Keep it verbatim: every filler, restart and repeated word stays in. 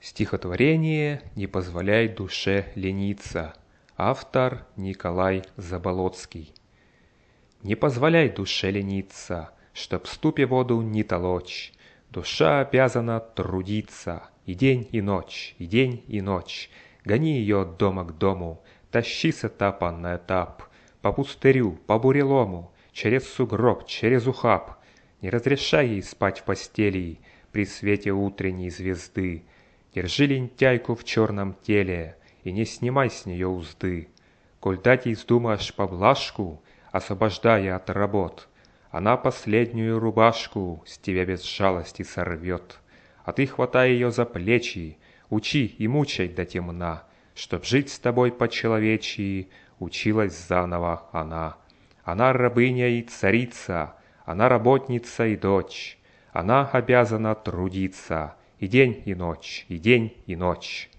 Стихотворение «Не позволяй душе лениться». Автор Николай Заболоцкий. Не позволяй душе лениться, чтоб в ступе воду не толочь. Душа обязана трудиться и день, и ночь, и день, и ночь. Гони ее от дома к дому, тащи с этапа на этап, по пустырю, по бурелому, через сугроб, через ухаб. Не разрешай ей спать в постели при свете утренней звезды. Держи лентяйку в черном теле и не снимай с нее узды. Коль дать ей вздумаешь поблажку, освобождая от работ, она последнюю рубашку с тебя без жалости сорвет. А ты хватай ее за плечи, учи и мучай до темна, чтоб жить с тобой по-человечьи училась заново она. Она рабыня и царица, она работница и дочь, она обязана трудиться и день, и ночь, и день, и ночь.